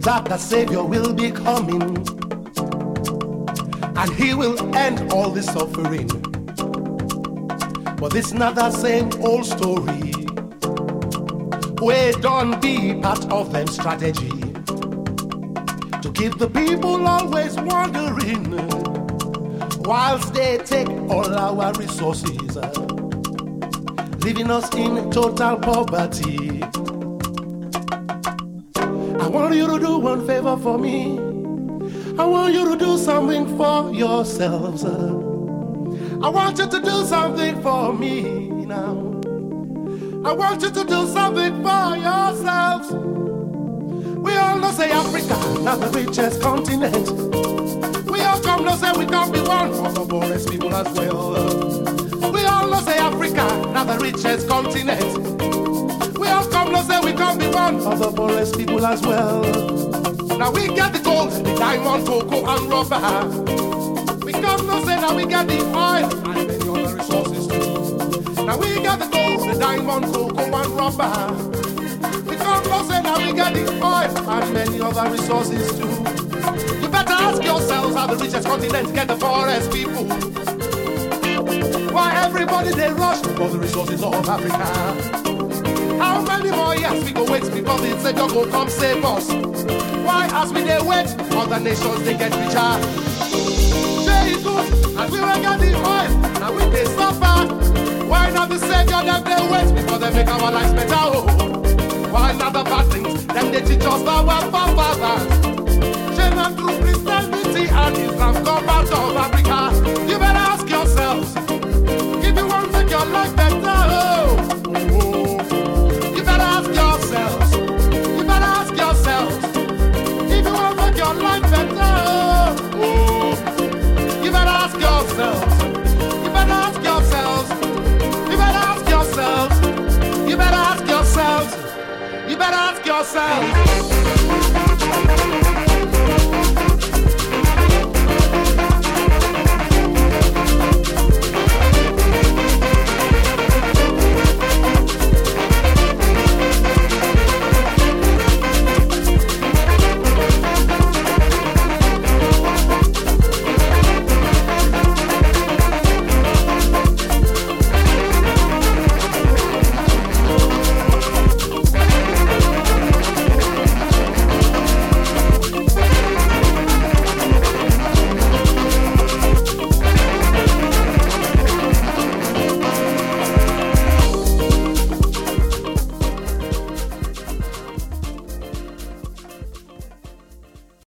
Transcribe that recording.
that the Savior will be coming, and He will end all the suffering. But this not the same old story. We don't be part of them strategy to keep the people always wondering, whilst they take all our resources, leaving us in total poverty. I want you to do one favor for me. I want you to do something for yourselves. I want you to do something for me now. I want you to do something for yourselves. We all know say Africa, not the richest continent. We all come know say we can't be one of the poorest people as well. We all know say Africa, not the richest continent. We all come know say we can't be one of the poorest people as well. Now we get the gold, the diamond, cocoa and rubber. We come know say now we get the oil and many other resources too. Now we get the gold, the diamond, cocoa and rubber. We come know say now we get the oil and many other resources too. You better ask yourselves how the richest continent get the poorest people. Why everybody they rush for the resources of Africa? How many more years we go wait before the Savior go come save us? Why as we they wait, other nations they get richer? Say it good, and we will get the oil, and we they suffer. Why not the Savior them they wait before they make our lives better? Oh, why not the bad things them they teach us our forefathers? Shame and through Christianity and Islam come out of Africa. You better ask yourselves if you want to make your life better. Oh. You better ask yourselves. You better ask yourselves if you want to make your life better. Oh. You better ask yourselves. You better ask yourselves. You better ask yourselves. You better ask yourselves. You better ask yourselves.